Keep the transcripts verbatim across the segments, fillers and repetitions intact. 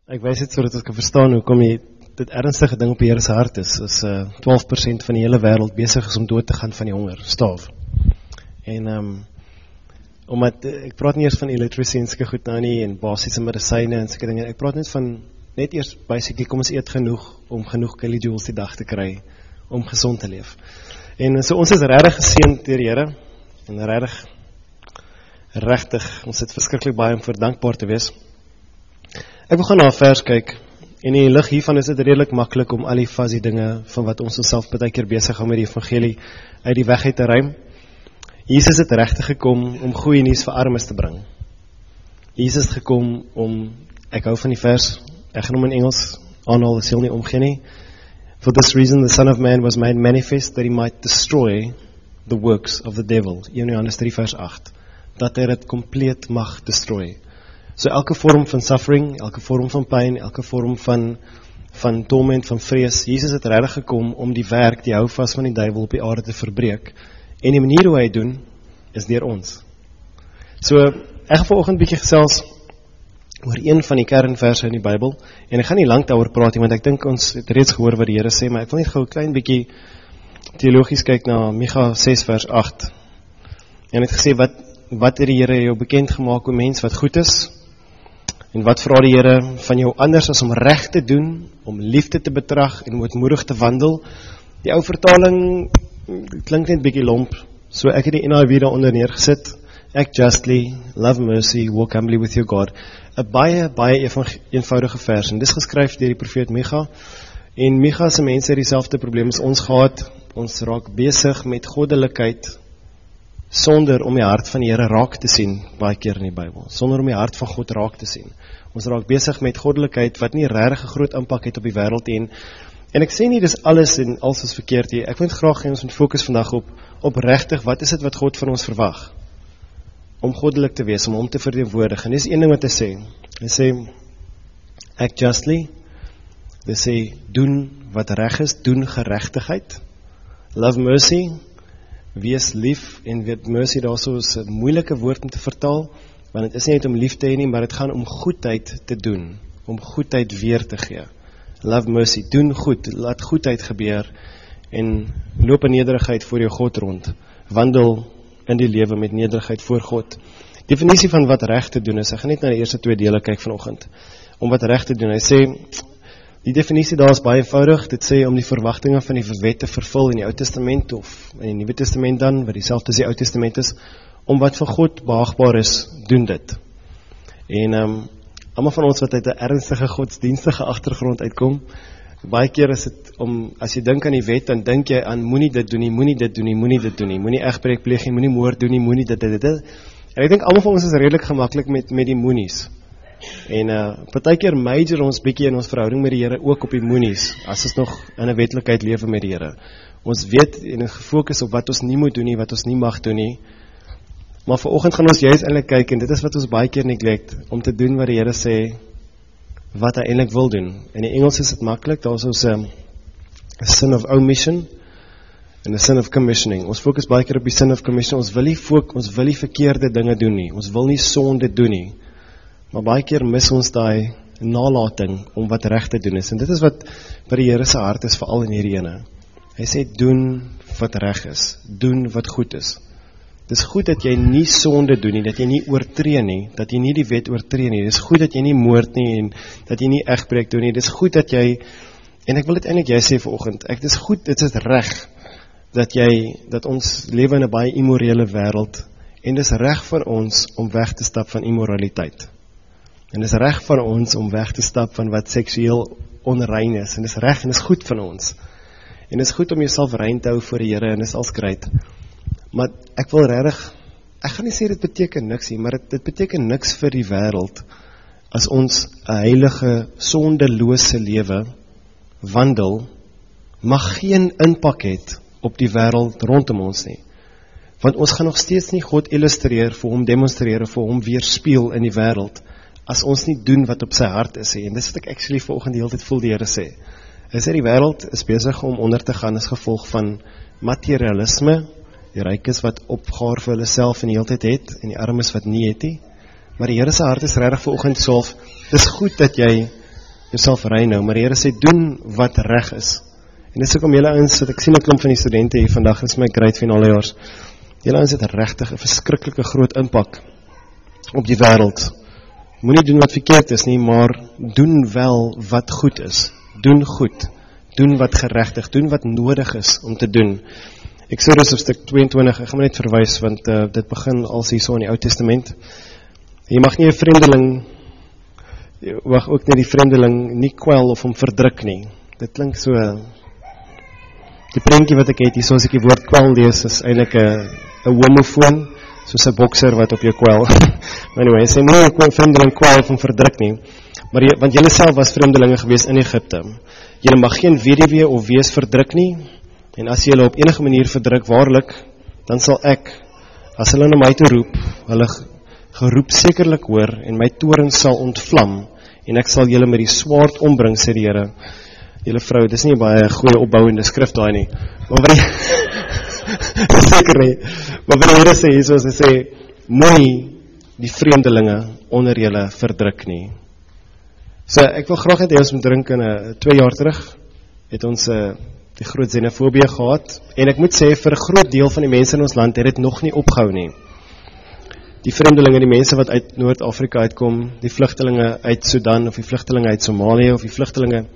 Ek wys dit sodat ons kan verstaan hoekom die dit ernstige ding op die Here se hart is, is uh, twaalf persent van die hele wêreld besig is om dood te gaan van die honger, staaf. En um, omdat, ek praat nie eers van illiteracy en sulke goed nou nie, en basiese medisyne en sulke dinge, ek praat net van, net eers basically, kom ons eet genoeg, om genoeg kilojoules die dag te kry, om gezond te leef. En so ons is regtig geseënd deur die Here, en regtig, regtig, ons het verskriklik baie om voor dankbaar te wees. Ek wil gaan na 'n vers kyk, en in die lig hiervan is dit redelik maklik om al die fuzzy dinge van wat ons onsself baie keer besig hou met die evangelie uit die weg uit te ruim. Jesus het regtig gekom om goeie nuus vir armes te bring. Jesus het gekom om, ek hou van die vers, ek gaan hom in Engels aanhaal, as jy nie omgee nie. For this reason the Son of Man was made manifest that he might destroy the works of the devil. Johannes drie vers agt. Dat hy dit compleet mag destroy. So elke vorm van suffering, elke vorm van pyn, elke vorm van, van torment, van vrees, Jesus het regtig gekom om die werk, die houvas van die duiwel op die aarde te verbreek. En die manier hoe hy doen, is deur ons. So, ek gaan vanoggend bietjie gesels oor een van die kernverse in die Bybel, en ek gaan nie lank daaroor praat nie, want ek dink ons het reeds gehoor wat die Here sê, maar ek wil net gou 'n klein bietjie teologies kyk na Micha ses vers agt. En het gesê, wat, wat het die Here jou bekend gemaak, o mens wat goed is, en wat vra die Here van jou anders as om reg te doen, om liefde te betrag en moedmoedig te wandel. Die ou vertaling klink net bietjie lomp, so ek het die N I V daaronder neergesit. Act justly, love mercy, walk humbly with your God. 'n baie, baie eenvoudige vers, en dis geskryf deur die profeet Micha, en Micha se mense het dieselfde probleem as ons gehad. Ons raak besig met goddelikheid, sonder om die hart van die Here raak te sien, baie keer in die Bybel, sonder om die hart van God raak te sien. Ons raak besig met goddelikheid, wat nie regtig 'n groot impak het op die wêreld en, en ek sê nie, dis alles en alles is verkeerd hier, ek wil graag hê ons moet fokus vandag op, op regtig, wat is dit wat God van ons verwag? Om goddelik te wees, om hom te verteenwoordig, en dis een ding wat hy sê, hy sê, act justly, hy sê, doen wat reg is, doen geregtigheid, love mercy, wees lief, en weet mercy daarso is 'n moeilike woord om te vertaal, want het is nie net om lief te hê nie, maar het gaan om goedheid te doen, om goedheid weer te gee. Love mercy, doen goed, laat goedheid gebeur, en loop in nederigheid voor jou God rond, wandel in die lewe met nederigheid voor God. Definisie van wat reg te doen is, ek gaan net na die eerste twee dele kyk vanoggend, om wat reg te doen, hy sê, die definisie daar is baie eenvoudig, dit sê om die verwagtinge van die wet te vervul in die Ou Testament of in die Nuwe Testament dan, wat dieselfde as die Ou Testament is, om wat vir God behaagbaar is, doen dit. En um, almal van ons wat uit 'n ernstige godsdienstige agtergrond uitkom, baie keer is dit om, as jy dink aan die wet, dan dink jy aan moenie dit doen nie, moenie dit doen nie, moenie dit doen nie, moenie egbreek pleeg nie, moenie moord doen nie, moenie dit, dit, dit, dit. En ek dink almal van ons is redelik gemaklik met, met die moenies. En uh, partykeer major ons bietjie in ons verhouding met die Here ook op die moenies, as ons nog in 'n wetlikheid lewe met die Here. Ons weet en ons gefokus op wat ons nie moet doen nie, wat ons nie mag doen nie. Maar vanoggend gaan ons juist eintlik kyk, en dit is wat ons baie keer neglect, om te doen wat die Here sê, wat hy eintlik wil doen. In die Engels is dit maklik, daar is ons 'n um, sin of omission en 'n sin of commissioning. Ons fokus baie keer op die sin of commissioning. Ons wil nie fokus, ons wil nie verkeerde dinge doen nie. Ons wil nie sonde doen nie. Maar baie keer mis ons daai nalating om wat reg te doen is. En dit is wat by die Here se hart is, veral in hierdie ene. Hy sê, doen wat reg is. Doen wat goed is. Dis goed dat jy nie sonde doen nie, dat jy nie oortree nie, dat jy nie die wet oortree nie. Dis goed dat jy nie moord nie, en dat jy nie egbreek doen nie. Dis goed dat jy, en ek wil dit eintlik jy sê vanoggend, ek dis goed, dit is reg, dat jy, dat ons lewe in 'n baie immorele wêreld, en dis reg vir ons om weg te stap van immoraliteit. En dis reg van ons om weg te stap van wat seksueel onrein is, en dis reg en dis goed van ons. En dis goed om jouself rein te hou voor die Here, en dis als great. Maar ek wil regtig, ek gaan nie sê dit beteken niks nie, maar dit, dit beteken niks vir die wêreld, as ons 'n heilige, sondelose lewe wandel, mag geen impak het op die wêreld rondom ons nie. Want ons gaan nog steeds nie God illustreer, vir hom demonstreer, vir hom weerspieël in die wêreld, as ons nie doen wat op sy hart is, en dis wat ek actually vanoggend die hele tyd voel die Here sê. Hy sê die wêreld is besig om onder te gaan as gevolg van materialisme, die rykes wat opgaar vir hulle self in die hele tyd het, en die armes wat nie het nie. Maar die Here se hart is regtig vanoggend self, dis goed dat jy jouself rein nou, maar die Here sê, doen wat reg is. En dis ook om julle ouens, wat ek sien 'n klomp van die studente hier vandag, is my grade finale jaars, julle ouens het regtig 'n verskriklike groot impak op die wêreld. Moenie doen wat verkeerd is nie, maar doen wel wat goed is. Doen goed, doen wat geregtig, doen wat nodig is om te doen. Exodus hoofstuk tweeëntwintig, ek gaan maar net verwys, want uh, dit begin als hier so in die Ou Testament. Jy mag nie 'n vreemdeling, jy mag ook nie die vreemdeling nie kwel of hom verdruk nie. Dit klink so, die prentjie wat ek het hier, soos ek die woord kwel lees, is eintlik 'n 'n homofoon, soos 'n bokser wat op jou kwel. Anyway, hy sê nie 'n vreemdeling kwel of hom verdruk nie, maar jy, want julle self was vreemdelinge gewees in Egipte. Julle mag geen weduwee of wees verdruk nie, en as julle op enige manier verdruk, waarlik, dan sal ek, as hulle na my toe roep, hulle geroep sekerlik hoor, en my toren sal ontvlam, en ek sal julle met die swaard ombring, sê die Here. Julle vrou, dis nie baie goeie opbouende skrif daai nie, maar wat die, seker nie, maar wat die Here sê, soos hy sê, moenie die vreemdelinge onder julle verdruk nie. So, ek wil graag net hê ons moet drink in uh, twee jaar terug, het ons uh, die groot xenofobie gehad, en ek moet sê, vir 'n groot deel van die mense in ons land, het dit nog nie opgehou nie. Die vreemdelinge, die mense wat uit Noord-Afrika uitkom, die vlugtelinge uit Sudan, of die vlugtelinge uit Somalië, of die vlugtelinge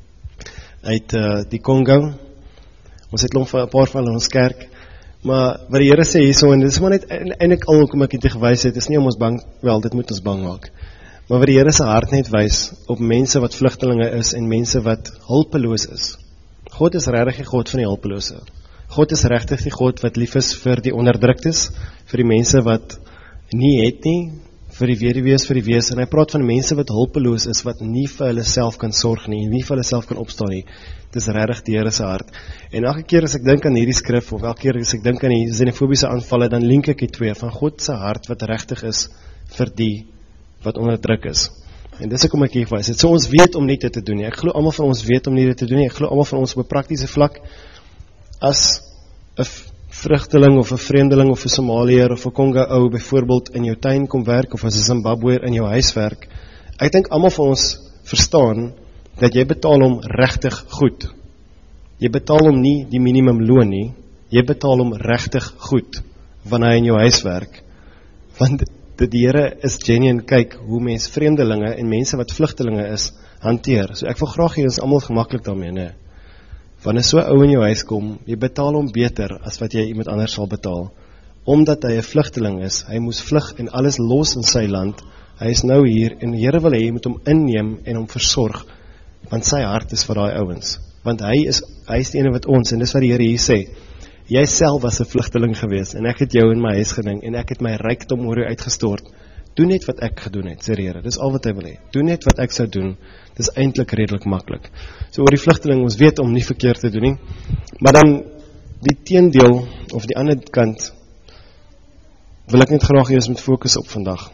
uit uh, die Congo, ons het nog 'n paar van in ons kerk, maar wat die Here sê hierso, en dit is maar net eintlik al hoekom ek dit gewys het, is nie om ons bang, wel, dit moet ons bang maak, maar wat die Here se hart net wys, op mense wat vlugtelinge is, en mense wat hulpeloos is. God is regtig die God van die hulpelose. God is regtig die God wat lief is vir die onderdruktes, vir die mense wat nie het nie, vir die weduwees, vir die wees, en hy praat van mense wat hulpeloos is, wat nie vir hulle self kan sorg nie, nie vir hulle self kan opstaan nie. Dit is regtig die Here se hart. En elke keer as ek dink aan hierdie skrif, of elke keer as ek dink aan die xenofobiese aanvalle, dan link ek die twee, van God se hart wat regtig is, vir die wat onderdruk is. En dis ek om ek hier wys. So ons weet om nie dit te doen nie. Ek glo almal van ons weet om nie dit te doen nie. Ek glo almal van ons op 'n praktiese vlak, as 'n vruchteling of 'n vreemdeling of 'n Somaliër of 'n Congo ou byvoorbeeld in jou tuin kom werk, of as 'n Zimbabweër in jou huis werk, ek dink almal van ons verstaan dat jy betaal hom regtig goed. Jy betaal hom nie die minimum loon nie, jy betaal hom regtig goed wanneer hy in jou huis werk. Want dat die Here is genuine kyk hoe mens vreemdelinge en mense wat vlugtelinge is hanteer. So ek wil graag hê ons almal gemaklik daarmee, nee. Wanneer so ou in jou huis kom, jy betaal hom beter as wat jy iemand anders sal betaal. Omdat hy 'n vlugteling is, hy moes vlug en alles los in sy land. Hy is nou hier en die Here wil hê jy moet hom inneem en hom versorg, want sy hart is vir daai ouens. Want hy is hy is die ene wat ons, en dis wat die Here hier sê. Jy self was 'n vlugteling gewees, en ek het jou in my huis geding, en ek het my rykdom oor jou uitgestort. Doen net wat ek gedoen het, sê die Here. Dis al wat hy wil hê. Doen net wat ek sou doen. Dis eintlik redelik maklik. So oor die vlugteling, ons weet om nie verkeerd te doen nie. Maar dan die teendeel, of die ander kant, wil ek net graag hê ons moet fokus op vandag.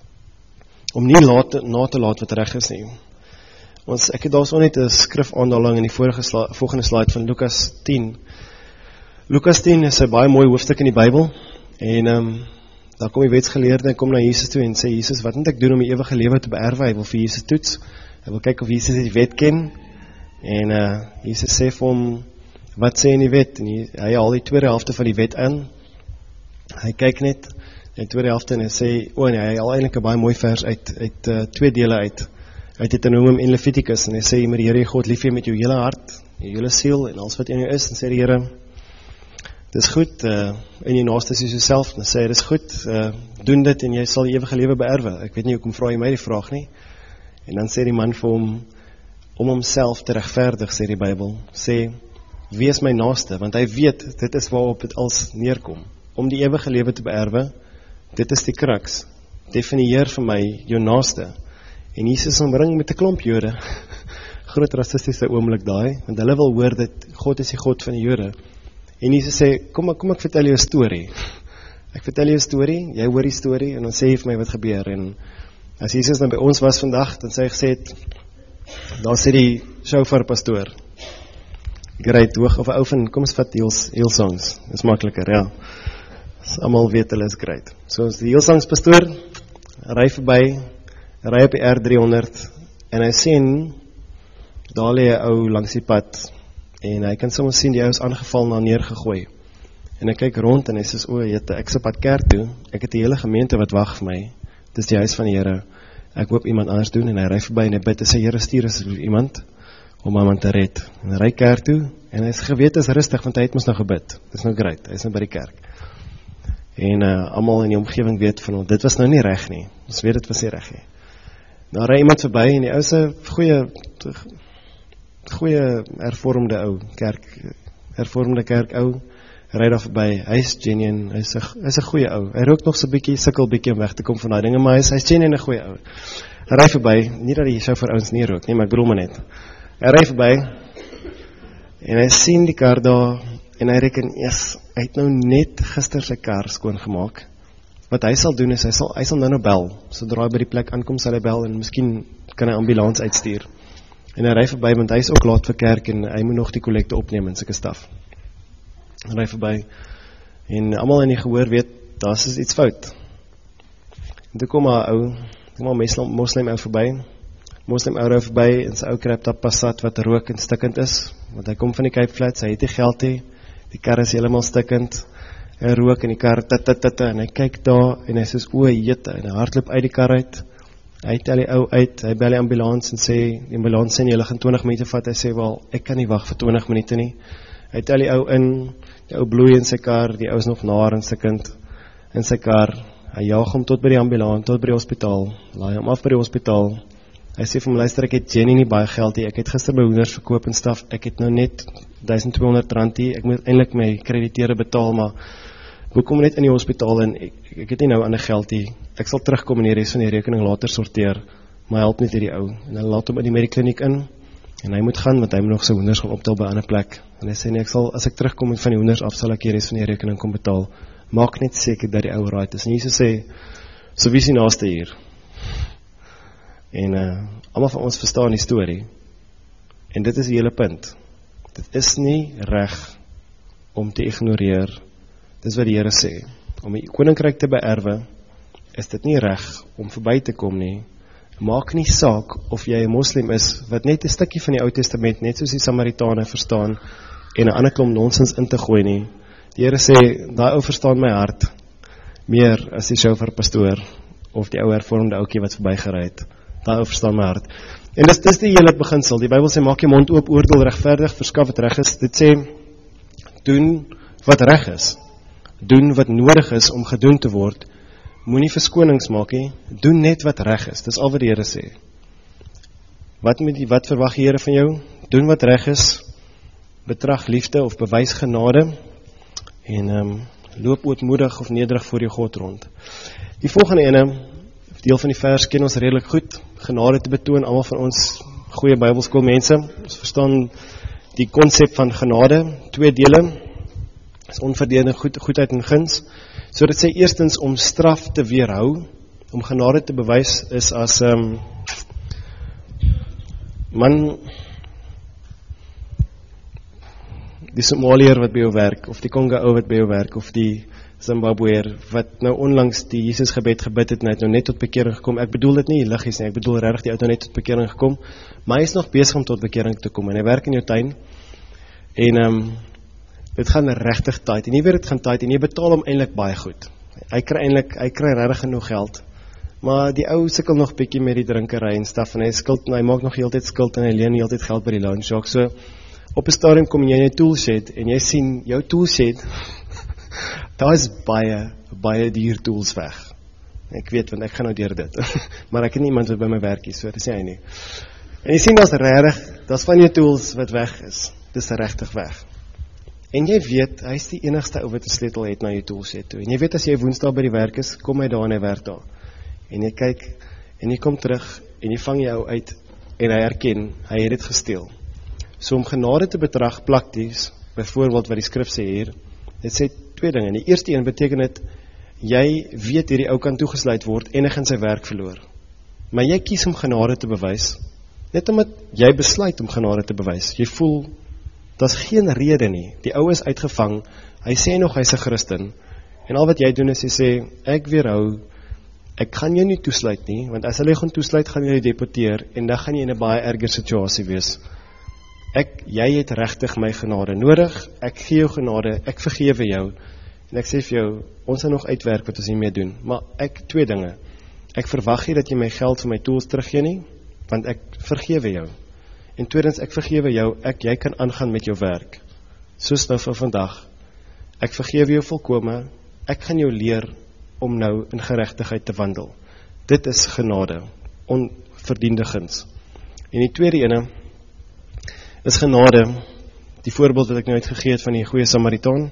Om nie laat, na te laat wat reg is nie. Ons, ek het daar so net 'n skrifaanhaling in die vorige sla, volgende slide van Lukas tien. Lukas tien is 'n baie mooi hoofstuk in die Bybel, en um, daar kom die wetsgeleerde en kom na Jesus toe en sê, Jesus, wat moet ek doen om die ewige lewe te beerwe? Hy wil vir Jesus toets, hy wil kyk of Jesus die wet ken, en uh, Jesus sê vir hom, wat sê in die wet? En hy, hy haal die tweede helfte van die wet in, hy kyk net, die tweede helfte, en hy sê, o nee, hy haal eintlik 'n baie mooi vers uit, uit uh, twee dele uit, uit Deuteronomium en Levitikus, en hy sê, jy moet die Here God lief hê met jou hele hart, jou hele siel, en alles wat in jou is, en sê die Here, dis goed, uh, en jy naaste is jouself, dan sê hy, dis goed, uh, doen dit, en jy sal die ewige lewe beerwe. Ek weet nie, hoekom vra jy my die vraag nie, en dan sê die man vir hom, om homself te regverdig, sê die Bybel, sê, wie is my naaste, want hy weet, dit is waarop het als neerkom, om die ewige lewe te beerwe, dit is die crux, definieer vir my jou naaste, en Jesus omring met 'n klomp Jode, groot rassistiese oomblik daai, want hulle wil hoor dat God is die God van die Jode, en Jesus sê, kom, kom ek vertel jou 'n storie, ek vertel jou 'n storie, jy hoor die storie, en dan sê jy vir my wat gebeur, en as Jesus dan by ons was vandag, dan sê hy gesê, daar sê die shofar pastoor, great, hoog of ou van, kom ons vat Hillsongs, is makliker, ja, as almal weet hulle is great, so as die Hillsongs pastoor, ry verby, ry op die R driehonderd, en hy sien daar lê 'n ou langs die pad, en hy kan soms sien die ou is aangeval na neergegooi. En ek kyk rond en hy sê, o, jette, ek is op pad kerk toe, ek het die hele gemeente wat wag vir my, dis die huis van die Here, ek hoop iemand anders doen, en hy ry verby en hy bid, en sê, Here, stuur asseblief iemand, om iemand te red. En hy ry kerk toe, en hy is geweet, is rustig, want hy het mos nou gebid, dis nou great, hy is nou by die kerk. En uh, almal in die omgewing weet van hom, dit was nou nie reg nie, ons weet dit was nie reg nie. Nou ry iemand verby, en die ou se goeie, goeie hervormde ou, kerk, hervormde kerk ou, ry daar verby, hy is genuine, hy is 'n goeie ou, hy rook nog so 'n bietjie, sukkel bietjie om weg te kom van daai dinge, maar hy is, hy is genuine 'n goeie ou. Hy ry verby, nie dat hy so vir ouens nie rook nie, maar ek bedoel maar net. Hy ry verby, en hy sien die kar daar, en hy reken, yes, hy het nou net gister sy kar skoon gemaak. Wat hy sal doen is, hy sal, hy sal nou nou bel, sodra hy by die plek aankom, sal hy bel, en miskien kan hy ambulans uitstuur. En hy ry verby, want hy is ook laat vir kerk, en hy moet nog die kollekte opneem, en sulke staf. Hy ry verby, en almal in die gehoor weet, daar is iets fout. En toe kom maar ou, kom maar moslim, moslim ou verby, moslim ou ry verby, en sy ou krap daar Passat wat rook en stikkend is, want hy kom van die Cape Flats, hy het nie geld nie, die kar is heeltemal stikkend, hy rook in die kar, tit, tit, tit, en hy kyk daar, en hy sê, o, jette, en hy hardloop uit die kar uit, hy tel die ou uit, hy bel die ambulans, en sê, die ambulans sê, julle gaan twintig minute vat, hy sê, wel, ek kan nie wag vir twintig minute nie, hy tel die ou in, die ou bloei in sy kar, die ou is nog naar in sy kind, in sy kar, hy jaag hom tot by die ambulans, tot by die hospitaal, laai hom af by die hospitaal, hy sê vir my, luister, ek het Jenny nie baie geld nie, ek het gister my hoenders verkoop en staf, ek het nou net duisend tweehonderd rand nie, ek moet eintlik my krediteure betaal, maar ek kom net in die hospitaal en ek, ek het nie nou ander geld nie, ek sal terugkom en die rest van die rekening later sorteer, maar help net hierdie ou, en hy laat hom in die medikliniek in, en hy moet gaan, want hy moet nog sy hoenders gaan optel by 'n ander plek, en hy sê nee, ek sal, as ek terugkom van die hoenders af, sal ek die rest van die rekening kom betaal, maak net seker dat die ou right is, en Jesus sê, so wie is die naaste hier? En uh, almal van ons verstaan die storie, en dit is die hele punt, dit is nie reg om te ignoreer, dit is wat die Here sê, om die koninkryk te beerwe, is dit nie reg om verby te kom nie, maak nie saak of jy 'n moslim is, wat net 'n stukkie van die Ou Testament, net soos die Samaritane verstaan, en 'n ander klomp nonsens in te gooi nie, die Here sê, daai ou verstaan my hart, meer as die sjoufer pastoor, of die ou hervormde ouetjie wat verbygery het, daai ou verstaan my hart, en dis, dis die hele beginsel, die Bybel sê, maak jy mond oop, oordeel regverdig, verskaf wat reg is, dit sê, doen wat reg is, doen wat nodig is om gedoen te word, moenie verskonings maak nie, doen net wat reg is, dis al wat die Here sê, wat, moet die, wat verwag die Here van jou, doen wat reg is, betrag liefde of bewys genade, en um, loop ootmoedig of nederig voor jou God rond. Die volgende ene, deel van die vers ken ons redelik goed, genade te betoon, almal van ons goeie Bybelskoolmense, ons verstaan die konsep van genade, twee dele, is onverdeelde goed, goedheid en guns, so dit sê eerstens om straf te weerhou, om genade te bewys, is as um, man, die Somaliër wat by jou werk, of die Konga ou wat by jou werk, of die Zimbabweër, wat nou onlangs die Jesus gebed gebid het, en hy het nou net tot bekering gekom, ek bedoel dit nie liggies nie, ek bedoel regtig die ou het nou net tot bekering gekom, maar hy is nog besig om tot bekering te kom, en hy werk in jou tuin, en um, dit gaan regtig tight, en nie weer dit gaan tight, en jy betaal hom eintlik baie goed, hy kry eintlik, hy kry regtig genoeg geld, maar die ou sukkel nog bietjie met die drinkery en staf, en hy skuld, en hy maak nog heeltyd skuld, en hy leen heeltyd geld by die loan shark, so, op 'n stadium kom jy in jou toolshed, en jy sien, jou toolshed, daar is baie, baie duur tools weg, ek weet, want ek gaan nou deur dit, maar ek het nie iemand wat by my werk is, so dit is nie hy nie, en jy sien, dat is regtig, dat is van jou tools wat weg is, dit is regtig weg, en jy weet, hy is die enigste ou wat 'n sleutel het na jou toolshed toe, en jy weet, as jy woensdaag by die werk is, kom hy daar en hy werk daar, en jy kyk, en jy kom terug, en jy vang jou uit, en hy herken, hy het dit gesteel, so om genade te betrag prakties, byvoorbeeld wat die skrif sê hier, dit sê twee dinge, die eerste een beteken dit, jy weet hierdie ou kan toegesluit word, en hy gaan sy werk verloor, maar jy kies om genade te bewys, net omdat jy besluit om genade te bewys, jy voel, dat is geen rede nie, die ou is uitgevang, hy sê nog hy is 'n Christen, en al wat jy doen is, jy sê, ek weerhou, ek gaan jou nie toesluit nie, want as hulle gaan toesluit, gaan jy deporteer, en dan gaan jy in 'n baie erger situasie wees, ek, jy het regtig my genade nodig, ek gee jou genade, ek vergewe jou, en ek sê vir jou, ons gaan nog uitwerk wat ons hiermee doen, maar ek, twee dinge, ek verwag nie dat jy my geld vir my tools teruggee nie, want ek vergewe jou, en tweedens, ek vergewe jou, ek, jy kan aangaan met jou werk, soos nou vir vandag, ek vergewe jou volkome, ek gaan jou leer om nou in geregtigheid te wandel, dit is genade, onverdiende guns, en die tweede ene, is genade, die voorbeeld wat ek nou uitgegee het van die goeie Samaritaan,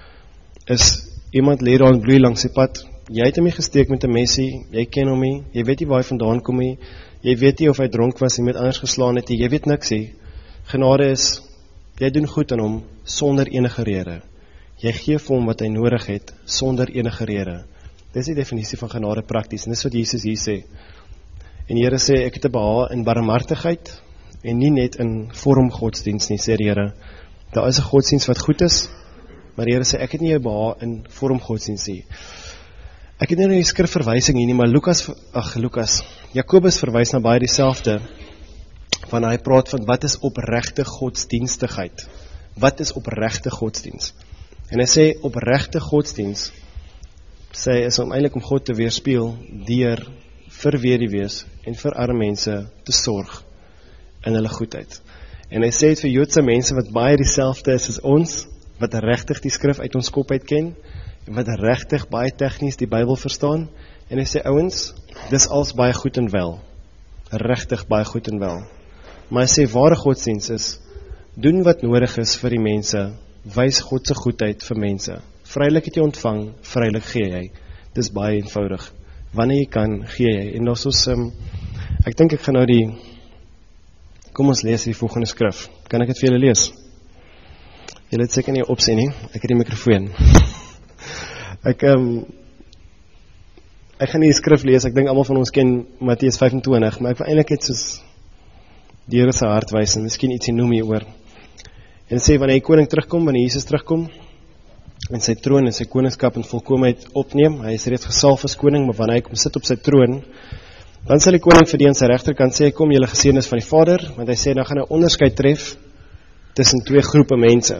is iemand leer daar in bloei langs die pad, jy het hom nie gesteek met 'n mesie, jy ken hom nie, jy weet nie waar hy vandaan kom nie, jy weet nie of hy dronk was en met anders geslaan het, jy weet niks nie, genade is, jy doen goed aan hom, sonder enige rede, jy gee vir hom wat hy nodig het, sonder enige rede, dit is die definisie van genade prakties, en dit is wat Jesus hier sê, en die Here sê, ek het 'n behaag in barmhartigheid, en nie net in vorm godsdienst nie, sê die Here, daar is 'n godsdienst wat goed is, maar die Here sê, ek het nie 'n behaag in vorm godsdienst nie, ek het nie nou die skrifverwysing hier nie, maar Lukas, ag Lukas, Jakobus verwys na baie dieselfde, van hy praat van, wat is opregte godsdienstigheid, wat is opregte godsdienst, en hy sê, opregte godsdienst, sê, is om eintlik om God te weerspieël, deur vir wederwees, en vir arme mense te sorg, in hulle goedheid. En hy sê het vir Joodse mense wat baie dieselfde is as ons, wat regtig die skrif uit ons kop uit ken, en wat regtig baie tegnies die Bybel verstaan, en hy sê ouens, dis als baie goed en wel, regtig baie goed en wel. Maar hy sê ware godsdienst is, doen wat nodig is vir die mense, wys God se goedheid vir mense. Vrylik het jy ontvang, vrylik gee jy. Dis baie eenvoudig. Wanneer jy kan, gee jy. En daar is um, ek dink ek gaan nou die Kom ons lees die volgende skrif. Kan ek het vir julle lees? Julle het seker nie opsien nie. Ek het die mikrofoon. ek, um, ek gaan nie die skrif lees. Ek dink almal van ons ken Matteus vyf en twintig, maar ek wil eintlik net soos die Here se hart wys en miskien ietsie noem hier oor. En sê, wanneer die koning terugkom, wanneer Jesus terugkom, en sy troon en sy koningskap in volkomeheid opneem, hy is reeds gesalf as koning, maar wanneer hy kom sit op sy troon, dan sal die koning vir die aan sy regterkant sê, kom julle geseëndes van die Vader, want hy sê, dan gaan hy onderskeid tref tussen twee groepe mense.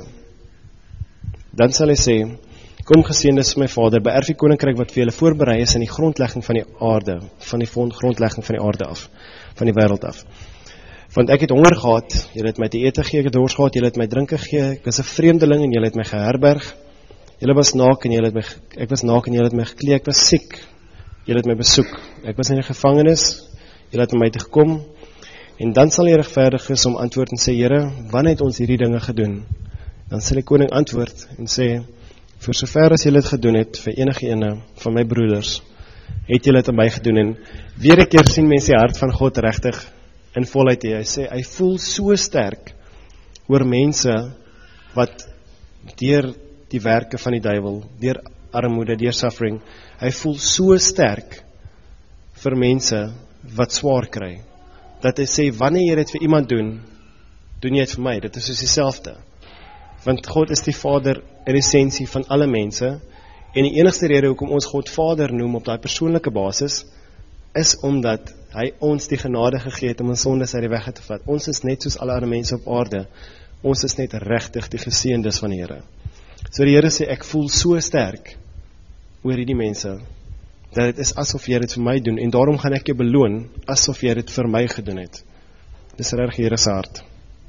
Dan sal hy sê, kom geseëndes van my Vader, beerf die koninkryk wat vir julle voorberei is in die grondlegging van die aarde, van die grondlegging van die aarde af, van die wêreld af. Want ek het honger gehad, julle het my te ete gegee, ek het dors gehad, julle het my drinke gegee, ek was 'n vreemdeling en julle het my geherberg. Julle was naak en julle het my ek was naak en julle het my geklee, ek was siek. Julle het my besoek. Ek was in die gevangenis, julle het na my toe gekom. En dan sal die regverdiges om antwoord en sê, Here, wanneer het ons hierdie dinge gedoen? Dan sal die koning antwoord en sê, vir sover as julle dit gedoen het vir enige ene van my broeders, het julle dit aan my gedoen. En weer 'n keer sien mense die hart van God regtig in volheid hier. Hy sê, hy voel so sterk oor mense wat deur die werke van die duiwel, deur armoede, deur suffering, hy voel so sterk vir mense wat swaar kry, dat hy sê, wanneer jy dit vir iemand doen, doen jy dit vir my, dit is soos dieselfde, want God is die Vader in essensie van alle mense, en die enigste rede hoekom ons God Vader noem op daai persoonlike basis, is omdat hy ons die genade gegee het om ons sondes uit die weg te vat. Ons is net soos alle ander mense op aarde, ons is net regtig die geseëndes van die Here. So die Here sê, ek voel so sterk oor hierdie mense, dat het is asof jy dit vir my doen, en daarom gaan ek jou beloon, asof jy dit vir my gedoen het. Dis reg die Here se hart.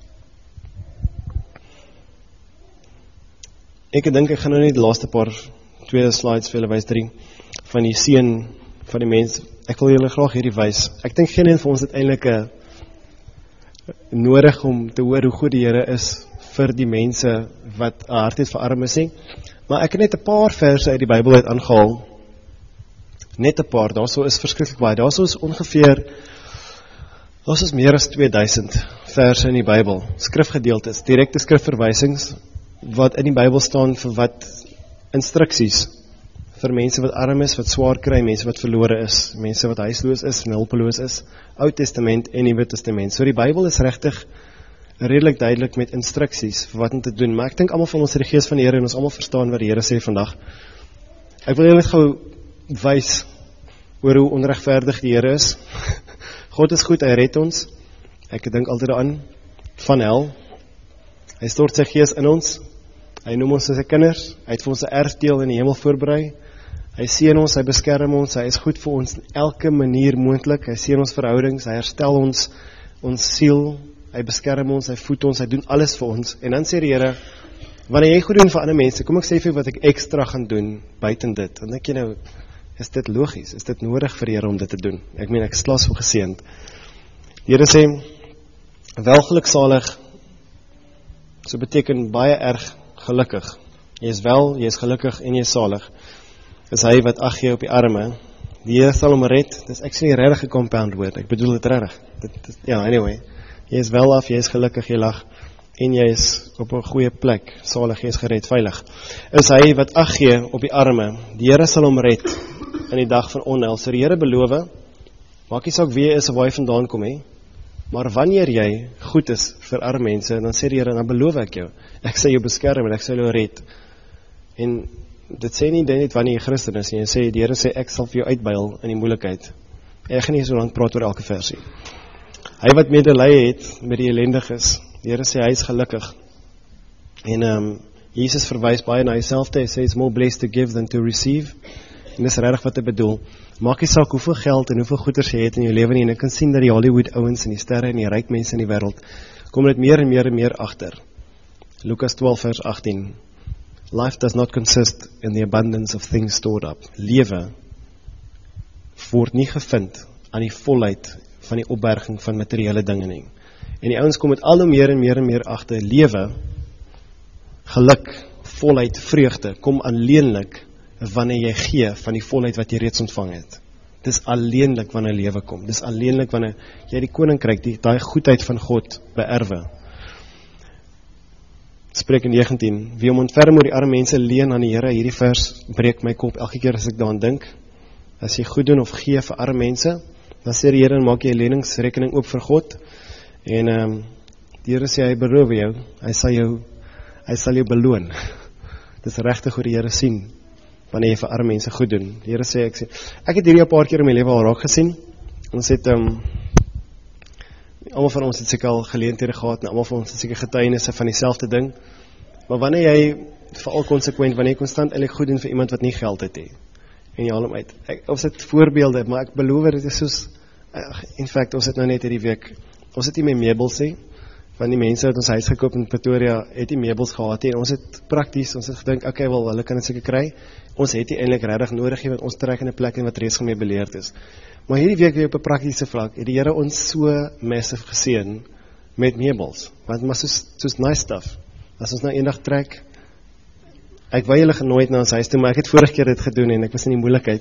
Ek dink ek gaan nou net die laaste paar, twee slides vir julle wys, drie, van die seën van die mens. Ek wil julle graag hierdie wys. Ek dink geen een van ons het eintlik nodig om te hoor hoe goed die Here is vir die mense wat 'n hart het vir armes nie. Maar ek het net 'n paar verse uit die Bybel uit aangehaal. Net 'n paar, daar sou is verskriklik baie. Daar sou is ongeveer, daar is meer as twee duisend verse in die Bybel, skrifgedeeltes, direkte skrifverwysings, wat in die Bybel staan vir wat instruksies, vir mense wat arm is, wat swaar kry, mense wat verlore is, mense wat huisloos is, en hulpeloos is, Ou Testament en Nuwe Testament. So die Bybel is regtig redelik duidelik met instruksies vir wat om te doen, maar ek dink almal van ons het die gees van die Here en ons almal verstaan wat die Here sê vandag. Ek wil net gou wys oor hoe onregverdig die Here is. God is goed, hy red ons. Ek dink altyd daaraan van hel, Hy stort sy gees in ons, hy noem ons sy kinders, hy het vir ons 'n erfdeel in die hemel voorberei, hy seën ons, hy beskerm ons, hy is goed vir ons in elke manier moontlik, hy seën ons verhoudings, hy herstel ons, ons siel, hy beskerm ons, hy voed ons, hy doen alles vir ons, en dan sê die Here, wanneer jy goed doen vir ander mense, kom ek sê vir wat ek ekstra gaan doen, buiten dit, dan dink jy nou, is dit logies, is dit nodig vir die Here om dit te doen, ek meen, ek is klaar so geseënd. Die Here sê, welgeluksalig, so beteken baie erg gelukkig, jy is wel, jy is gelukkig en jy is salig, is hy wat ag gee op die arme, die Here sal hom red, dit is actually een regtig compound woord, ek bedoel dit regtig, ja, anyway, jy is wel af, jy is gelukkig, jy lag, en jy is op 'n goeie plek, salig, jy is gered, veilig, is hy wat ag gee op die arme, die Here sal hom red, in die dag van onheil, so die Here beloof, maak nie saak wie jy is of waar jy vandaan kom, he, maar wanneer jy goed is vir arme mense, dan sê die Here, dan beloof ek jou, ek sal jou beskerm en ek sal jou red, en dit sê nie net wanneer jy Christen is, en jy sê, die Here sê, ek sal vir jou uitbuil in die moeilikheid, ek gaan nie so lang praat oor elke versie, hy wat medelee het met die ellendiges, die Here sê, hy is gelukkig, en um, Jesus verwys baie na homself, hy sê, it's more blessed to give than to receive, en dis regtig wat hy bedoel, maak nie saak hoeveel geld en hoeveel goeders jy het in jou lewe nie, en ek kan sien dat die Hollywood ouens en die sterre en die ryk mense in die wêreld, kom dit meer en meer en meer agter, Lukas twaalf vers agttien, life does not consist in the abundance of things stored up, lewe word nie gevind aan die volheid van die opberging van materiële dinge nie, en die ouens kom met al hoe meer en meer en meer agter, lewe, geluk, volheid, vreugde, kom alleenlik wanneer jy gee van die volheid wat jy reeds ontvang het. Dis alleenlik wanneer lewe kom. Dis alleenlik wanneer jy die koninkryk, die daai goedheid van God beerwe. Spreuke negentien, wie om ontferm oor die arme mense leen aan die Here, hierdie vers breek my kop elke keer as ek daaraan dink. As jy goed doen of gee vir arme mense, dan sê die Here, maak jy 'n leningsrekening oop vir God, en um, die Here sê, hy beloof jou, hy sal jou, hy sal jou beloon. Dis regtig hoe die Here sien, wanneer jy vir arme mense goed doen. Die Here sê, ek sê, ek het hierdie 'n paar keer in my lewe al raak gesien, ons het, um, almal van ons het seker al geleenthede gehad, en almal van ons het seker getuienisse van dieselfde ding, maar wanneer jy, veral konsekwent, wanneer jy konstant eintlik goed doen vir iemand wat nie geld het hê, en jy haal hom uit, ek, ons het voorbeelde, maar ek beloof, dit is soos, uh, in fact, ons het nou net hierdie week, ons het nie meer meubels hê, van die mense wat ons huis gekoop in Pretoria, het die meubels gehad hê, en ons het prakties, ons het gedink, ok, wel, hulle kan het seker kry, ons het die eintlik regtig nodig, want ons trek in 'n plek in wat reeds gemeubileerd is. Maar hierdie week weer op 'n praktiese vlak, het die Here ons so massive geseën met meubels, want maar soos, soos nice stuff, as ons nou eendag trek, ek wou julle genooi het na ons huis toe, maar ek het vorige keer dit gedoen, en ek was in die moeilikheid.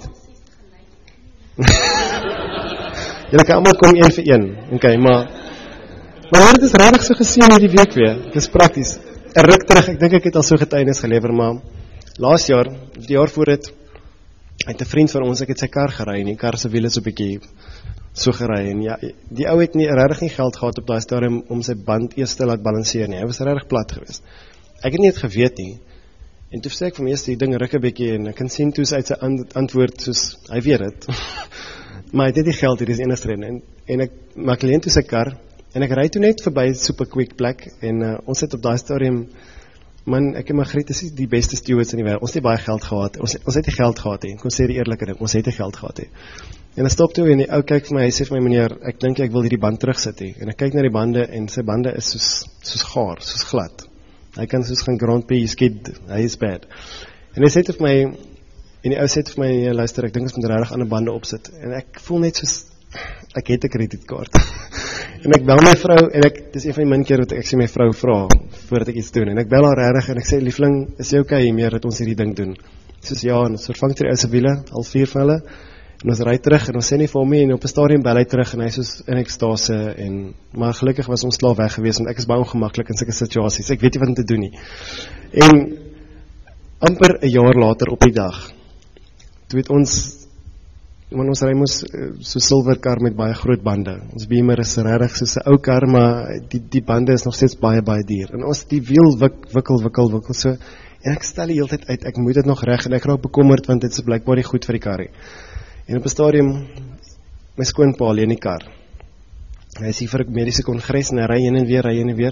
Julle kan allemaal kom een vir een, ok, maar, maar dit is regtig so geseën hierdie week weer, dit is prakties, een ruk terug, ek dink ek het al so getuienis gelewer, maar, laas jaar, die jaar voor het, het 'n vriend van ons, ek het sy kar gery, en die kar se wiel is 'n bietjie so gery, en ja, die ou het nie, regtig nie geld gehad op daai stadium om sy band eers te laat balanseer nie, hy was regtig plat geweest. Ek het nie het geweet nie, en toe sê ek van eers die ding ruk 'n bietjie, en ek kan sien toe uit sy antwoord, soos, hy weet het, maar hy het nie geld, hier is enigste rede, en, en ek maak leen toe sy kar, en ek ry toe net verby super quick plek, en uh, ons het op daai stadium, man, ek en Margriet is die beste stewards in die wêreld, ons het nie baie geld gehad, ons, ons het nie geld gehad he, kon sê die eerlike ding, ons het nie geld gehad he, en hy stop toe, en die ou kyk vir my, hy sê vir my, meneer, ek dink ek wil hierdie band terugsit he, en ek kyk na die bande, en sy bande is soos, soos gaar, soos glad, hy kan soos gaan Grand Prix skid, hy is bad, en hy sê vir my, en die ou sê vir my, luister, ek dink ons moet regtig ander bande opsit, en ek voel net soos, ek het 'n kredietkaart, en ek bel my vrou, en ek, dis een van die min keer wat ek sê my vrou vra, voordat ek iets doen, en ek bel haar regtig, en ek sê, liefling, is jy okay meer dat ons hierdie ding doen? Soos ja, en ons vervang die ou se wiele, al vier van hulle, en ons ry terug, en ons sê nie vir hom nie, en op 'n stadium bel hy terug, en hy soos in ekstase, en, maar gelukkig was ons klaar weg gewees, want ek is baie ongemaklik in sulke situasies, ek weet nie wat om te doen nie, en, amper 'n jaar later op die dag, toe het ons, want ons ry moes so silver kar met baie groot bande, ons Beamer is regtig soos 'n ou kar, maar die, die bande is nog steeds baie, baie duur, en ons die wiel wik, wikkel, wikkel, wikkel, so, en ek stel die hele tyd uit, ek moet dit nog reg, en ek raak bekommerd, want dit is blykbaar nie goed vir die kar nie, en op 'n stadium, my skoonpa leen die kar, hy is hier vir 'n mediese kongres, en hy ry heen en weer, ry heen en weer,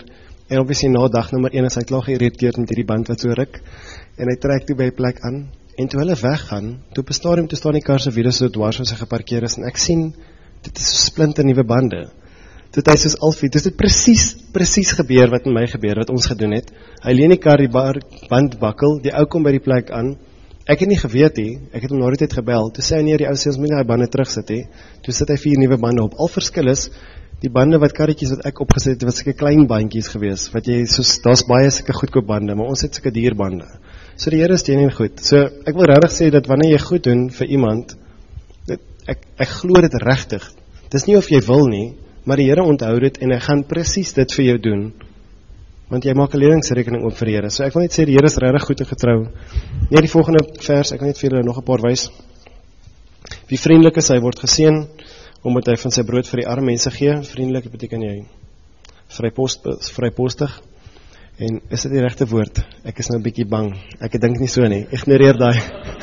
En obviously na dag nummer een is hy klaar geïrriteerd met hierdie band wat so ruk, en hy trek toe by die plek aan, en toe hulle weggaan, toe op 'n stadium toe staan die kar se wiele so dwars as hy geparkeer is, en ek sien, dit is so splinter nuwe bande. Toe hy soos Alfie, dis dit presies, presies gebeur wat met my gebeur, wat ons gedoen het. Hy leen die kar, die bar, band bakkel, die ou kom by die plek aan, ek het nie geweet nie, ek het hom na die tyd gebel, toe sê hy nie, die ou sê ons moet nie die bande terug sit nie, toe sit hy vier nuwe bande op. Al verskil is, die bande wat karretjies wat ek opgesit het, wat sulke klein bandjies gewees, wat jy, soos, daar's baie sulke goedkoop bande, maar ons het sulke dierbande. So die Here is teen en goed. So ek wil regtig sê dat wanneer jy goed doen vir iemand, dit, ek, ek glo dit regtig. Dis nie of jy wil nie, maar die Here onthou dit en hy gaan presies dit vir jou doen, want jy maak 'n lewensrekening op vir die Here. So ek wil net sê die Here is regtig goed en getrou. Nee, die volgende vers, ek kan net vir julle nog 'n paar wys. Wie vriendelik is, hy word geseën, omdat hy van sy brood vir die arme mense gee. Vriendelik beteken jy vrypost, vrypostig. En is dit die regte woord? Ek is nou 'n bietjie bang. Ek dink nie so nie. Ignoreer daai.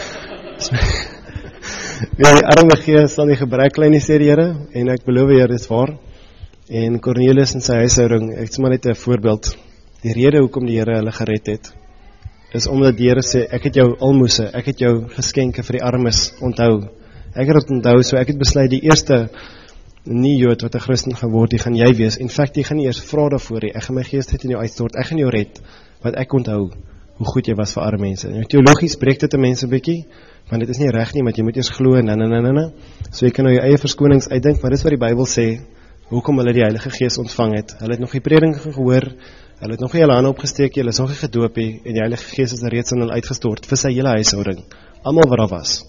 Wie die arme gee, sal nie gebruik klein nie, sê die Here, en ek beloof Here, dit is waar. En Cornelius en sy huishouding, ek sê maar net 'n voorbeeld. Die rede hoekom die Here hulle gered het, is omdat die Here sê, ek het jou almoses, ek het jou geskenke vir die armes onthou. Ek het dit onthou, so ek het besluit, die eerste nie Jood wat 'n Christen gaan word, die gaan jy wees. In fact, jy gaan nie eers vra daarvoor, ek gaan my gees net in jou uitstort, ek gaan jou red, want ek onthou hoe goed jy was vir arme mense. En teologies breek dit 'n mens 'n bietjie, want dit is nie reg nie, want jy moet eers glo en en en en. So jy kan nou jou eie verskonings uitdink, maar dis wat die Bybel sê, hoekom hulle die Heilige Gees ontvang het. Hulle het nog die preding gehoor, hulle het nog nie hulle hande opgesteek, hulle is nog nie gedoop nie, en die Heilige Gees is reeds in hulle uitgestort vir sy hele huishouding, almal wat daar was.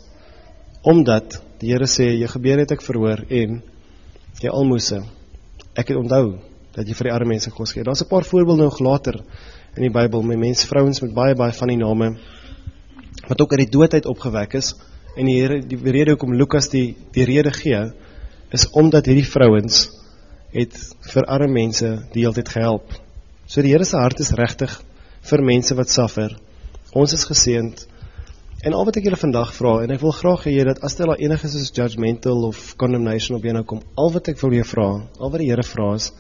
Omdat die Here sê, jy gebede het ek verhoor en jy almoses, ek het onthou dat jy vir die arme mense kos gee. Daar's 'n paar voorbeelde nog later in die Bybel, met mense, vrouens met baie baie van die name wat ook uit die dood uit opgewek is, en die, Heere, die rede hoekom Lukas die, die rede gee, is omdat hierdie vrouens het vir arme mense die hele tyd gehelp. So die Here se hart is regtig vir mense wat suffer. Ons is geseënd. En al wat ek julle vandag vra, en ek wil graag hê dat as daar enige is judgmental of condemnation op jou nou kom, al wat ek wil jou vra, al wat die Here vra is,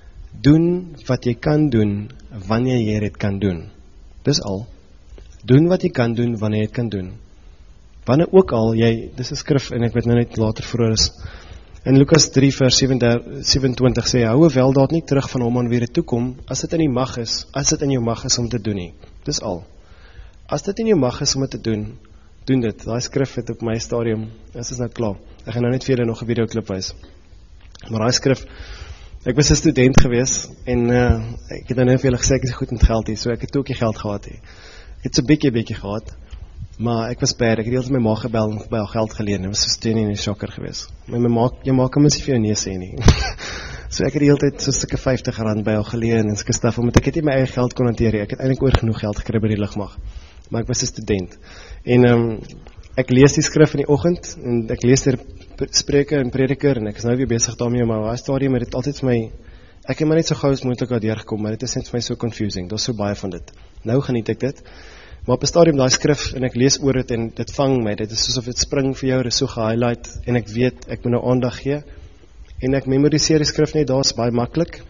doen wat jy kan doen, wanneer jy dit kan doen. Dis al. Doen wat jy kan doen, wanneer jy dit kan doen. Wanneer ook al, jy, dis 'n skrif, en ek weet nou net later vroeër is, in Lukas drie vers sewenentwintig sê, hou 'n weldaad nie terug van hom aan wie dit toekom, as dit in die mag is, as dit in jou mag is om te doen nie. Dis al. As dit in jou mag is om dit te doen, doen dit. Daai skrif het op my stadium, is is nou klaar. Ek gaan nou net vir julle nog 'n videoklip wys. Maar daai skrif, ek was 'n student gewees, en uh, ek het nou net vir julle gesê, ek is goed met geld hier, so ek het ook nie geld gehad hier. Ek het so 'n bietjie bietjie gehad, maar ek was bad, ek het heeltyd my ma gebel en by haar geld geleen, en was so steun in die shocker gewees. My ma, jy maak hom nie vir jou nee sê nie. So ek het die hele tyd so sulke vyftig rand by haar geleen, en sulke staf, omdat ek het nie my eie geld kon hanteer, ek het eintlik oor genoeg geld gekry by die lugmag, maar ek was 'n student. En um, ek lees die skrif in die oggend, en ek lees die Spreuke en Prediker, en ek is nou weer besig daarmee, maar daai stadium het dit altyd vir my, ek het maar net so gou as moontlik daar deurgekom, maar dit is net vir my so confusing, daar's so baie van dit. Nou geniet ek dit, maar op 'n stadium daai skrif, en ek lees oor dit, en dit vang my, dit is soos of dit spring vir jou, dit is so gehighlight, en ek weet, ek moet nou aandag gee, en ek memoriseer die skrif net, daar is baie maklik.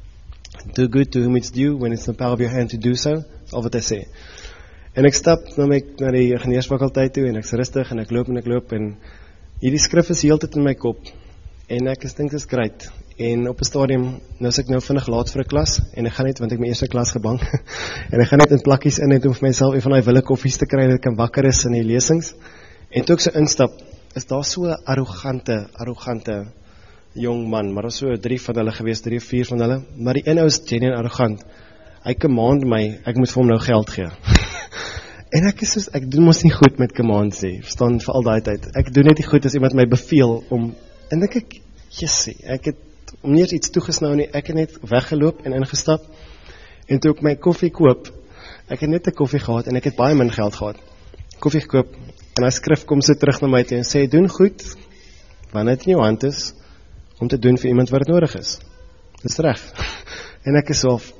Do good to whom it's due, when it's in the power of your hand to do so, al wat hy sê. En ek stap na, my, na die ingenieursfakulteit toe, en ek is rustig, en ek loop en ek loop, en hierdie skrif is heeltyd in my kop, en ek is dink dit is great, en op 'n stadium, nou is ek nou vinnig laat vir 'n klas, en ek gaan net, want ek my eerste klas gebang, en ek gaan net in plakkies in, en om vir myself een van die wille koffies te kry, dat ek kan wakker is in die lesings, en toe ek so instap, is daar so 'n arrogante, arrogante jong man, maar daar is so drie van hulle gewees, drie of vier van hulle, maar die een ou is genuine arrogant, hy command my, ek moet vir hom nou geld gee, en ek is soos, ek doen mos nie goed met commands nie, verstaan vir al die tyd, ek doen net nie goed as iemand my beveel, om, en ek ek, jessie, ek het, om nie eens iets toegesnou nie, ek het net weggeloop en ingestap, en toe ek my koffie koop, ek het net 'n koffie gehad, en ek het baie min geld gehad, koffie gekoop, en hy skrif kom so terug na my toe, en sê, doen goed, wanneer het in jou hand is, om te doen vir iemand wat het nodig is, dis reg, en ek is so,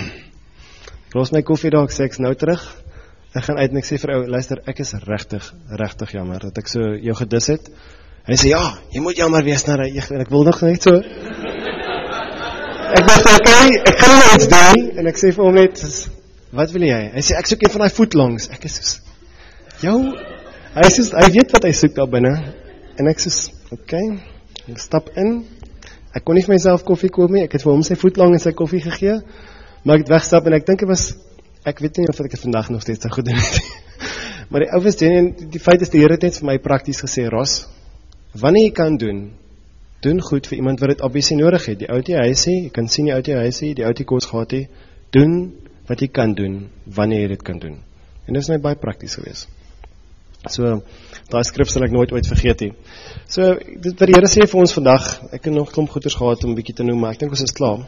ek los my koffie daar, ek sê, ek is nou terug, ek gaan uit, en ek sê vir ou, luister, ek is regtig, regtig jammer, dat ek so jou gedis het, en hy sê, ja, jy moet jammer wees, na die, en ek wil nog net so, ek dacht, oké, okay, ek gaan nou iets doen, en ek sê vir hom net, wat wil jy? Hy sê, ek soek een van die voetlangs, ek is soos, jou, hy, soos, hy weet wat hy soek daar binnen, en ek soos, oké, okay, ek stap in, ek kon nie vir myself koffie koop nie, ek het vir hom sy voetlang en sy koffie gegee, maar ek het wegstap, en ek dink het was, ek weet nie of ek het vandag nog steeds so goed doen het, maar die ouwens, die, die feit is, die Here het net vir my prakties gesê, Ros, wanneer jy kan doen, doen goed vir iemand wat het obviously nodig het, die oud die huisie, jy kan sien die oud die huisie, die oud die koos gehad het, doen wat jy kan doen, wanneer jy dit kan doen, en dit is my baie prakties gewees, so, daai skrif sal ek nooit ooit vergeet nie, so, dit wat die Here sê vir ons vandag, ek het nog klomp goeders gehad om 'n bietjie te noem, maar ek dink ons is klaar,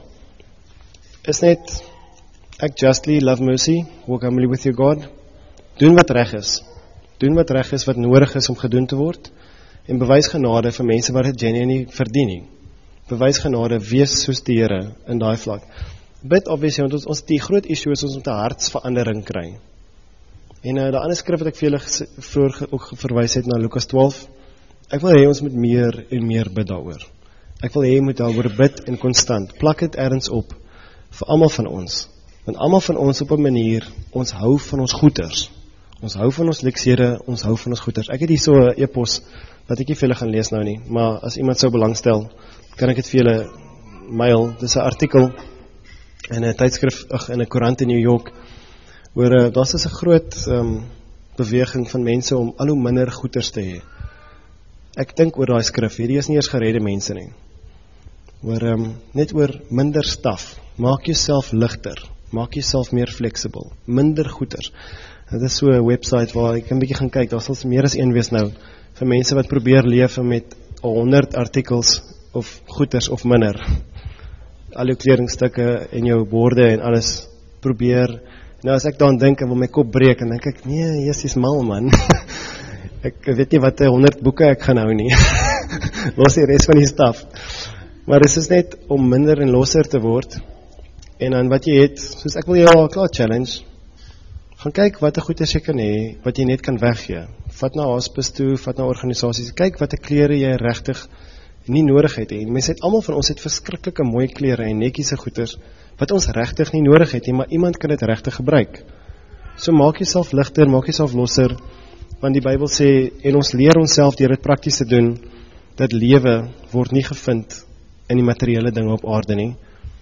is net, act justly, love mercy, walk humbly with your God, doen wat reg is, doen wat reg is, wat nodig is om gedoen te word, en bewys genade vir mense wat het genuinely verdien nie, bewys genade, wees soos die Here in daai vlak, bid obviously, want ons, ons die groot issue is ons moet 'n hartsverandering kry, en uh, die ander skrif wat ek vir julle vroeger ook verwys het na Lukas twaalf, ek wil hê ons moet meer en meer bid daaroor, ek wil hê jy moet daaroor bid en konstant, plak dit ergens op, vir almal van ons, want almal van ons op 'n manier, ons hou van ons goeders, ons hou van ons leksere, ons hou van ons goeders, ek het hier so 'n e-pos, wat ek nie vir julle gaan lees nou nie, maar as iemand sou belangstel, kan ek het vir julle mail, dis 'n artikel, in 'n tydskrif, ag, in 'n koerant in New York, oor, uh, daar is 'n groot um, beweging van mense om al hoe minder goeders te hê, ek dink oor daai skrif, hierdie is nie eers geredde mense nie, oor, um, net oor minder staf, maak jouself ligter, maak jouself meer flexible, minder goeders, dit is so 'n website waar ek 'n bietjie gaan kyk, daar sal meer as een wees nou, vir mense wat probeer leef met honderd artikels, of goeders of minder, al jou kledingstukke en jou borde en alles, probeer, nou as ek dan dink, en wil my kop breek, en denk ek, nee, jes is mal man, ek weet nie wat honderd boeke ek gaan hou nie, los die rest van die staf, maar dit is net om minder en losser te word, en dan wat jy het, soos ek wil jou al klaar challenge, gaan kyk wat 'n goeders jy kan hê, wat jy net kan weggee, vat na hospice toe, vat na organisasies, kyk wat 'n klere jy regtig nie nodig het, en mense het, almal van ons het verskriklike mooi klere en netjiese goeders, wat ons regtig nie nodig het, maar iemand kan dit regtig gebruik, so maak jouself ligter, maak jouself losser, want die Bybel sê, en ons leer onsself deur dit prakties te doen, dat lewe word nie gevind in die materiële dinge op aarde nie,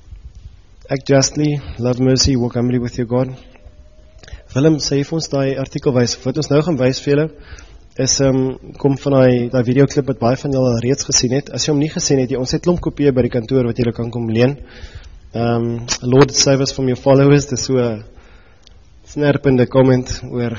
act justly, love mercy, walk humbly with your God. Willem sê vir ons die artikel wys, wat ons nou gaan wys vir julle, is, um, kom van die, die videoclip wat baie van julle reeds gesien het, as jy hom nie gesien het, ons het klomp kopieë by die kantoor wat julle kan kom leen, um, Lord save us from your followers, dis so 'n snerpende comment oor,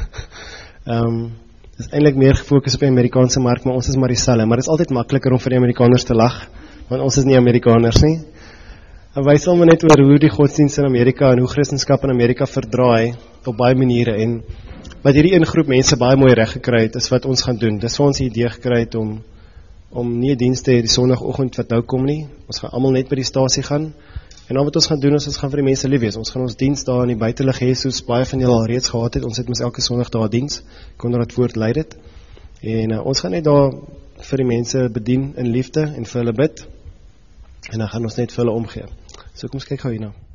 um, dis eintlik meer gefokus op die Amerikaanse mark, maar ons is maar dieselfde, maar dit is altyd makliker om vir die Amerikaners te lag, want ons is nie Amerikaners nie, en wys al maar net oor hoe die godsdienst in Amerika, en hoe Christenskap in Amerika verdraai, op baie maniere, en wat hierdie een groep mense baie mooi reg gekry het, is wat ons gaan doen, dis vir ons die idee gekry het om, om nie 'n diens te hê die sondagoggend wat nou kom nie, ons gaan almal net by die stasie gaan, en dan wat ons gaan doen, is ons gaan vir die mense lief wees, ons gaan ons diens daar in die buitelig hê, soos baie van julle al reeds gehad het, ons het ons elke sondag daar diens, Konrad Woord lei dit, en uh, ons gaan net daar vir die mense bedien in liefde, en vir hulle bid, en dan gaan ons net vir hulle omgee, so kom ons kyk gou hierna.